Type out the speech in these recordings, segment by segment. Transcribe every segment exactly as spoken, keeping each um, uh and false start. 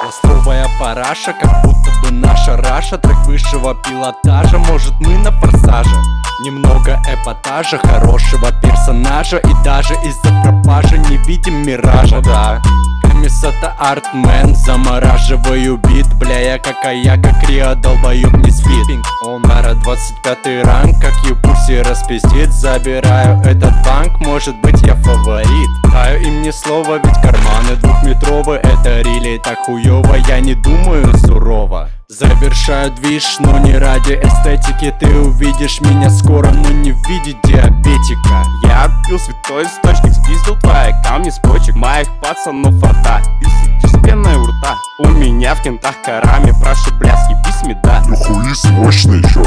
Ластовая параша, как будто бы наша Раша. Трек высшего пилотажа, может мы на форсаже. Немного эпатажа, хорошего персонажа. И даже из-за пропажи не видим миража. Да, Камисата Артмен, замораживаю бит. Бля, я как я, как Рио, долбоёб не спит. Он Ара двадцать пятый ранг, как Юпуси распиздит. Забираю этот банк, может быть я фаворит. Даю им ни слова, ведь карманы двухметровые. Это рили так хуёво, я не думаю сурово. Завершаю движ, но не ради эстетики. Ты увидишь меня скоро, но не в виде диабетика. Я отпил святой источник, спиздил твои камни с почек моих пацанов рта. Ты сидишь с пеной у рта. У меня в кентах карами, прошу, бля, съебись меда. Нихуя мощный чё.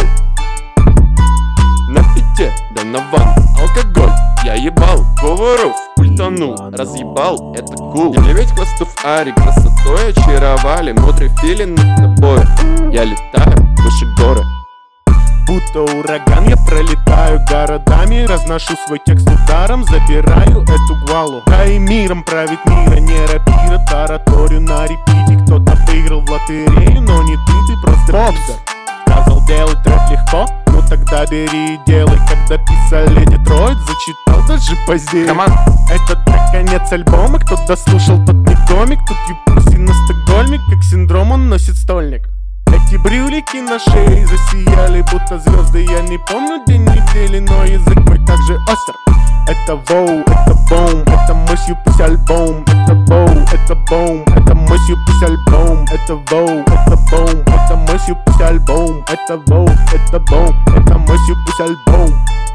На пите, да на ван, алкоголь, я ебал, поваров, ультанул, разъебал, это кул. Девять хвостов Ари, красотой очаровали, мудрый филин над тобой. Я летаю выше горы. Будто ураган я пролетаю городами, разношу свой текст ударом, забираю эту гвалу. Да и миром правит мира, не рапира, тараторию на репите. Кто-то выиграл в лотерею, но не ты, ты просто пидор. Сказал делать трэп легко, ну тогда бери и делай. Когда писали Детройт, зачитал даже позднее. Команд. Это трек конец альбома, кто дослушал, тот не комик. Тут Юпуси на Стокгольме, как синдром он носит стольник. Эти брюлики на шее засияли, будто звезды. Я не помню день недели, но язык мой также остр. Это воу, это бом, это мой Юпуси альбом. Это воу, это бом, это мой Юпуси альбом. Это воу, это бом, это мой Юпуси альбом. Это воу, это бом, это мой Юпуси альбом.